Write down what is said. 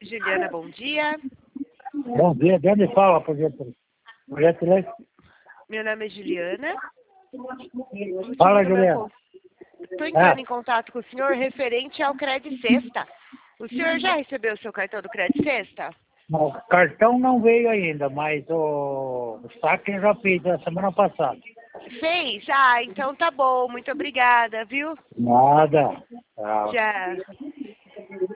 Juliana, bom dia. Bom dia, me fala, por gentileza. Meu nome é Juliana. Fala, Juliana. Estou entrando em contato com o senhor referente ao Credit Sexta. O senhor já recebeu o seu cartão do Credit Sexta? Não, o cartão não veio ainda, mas o saque eu já fiz na semana passada. Fez? Ah, então tá bom. Muito obrigada, viu? Nada. Tchau. Tchau.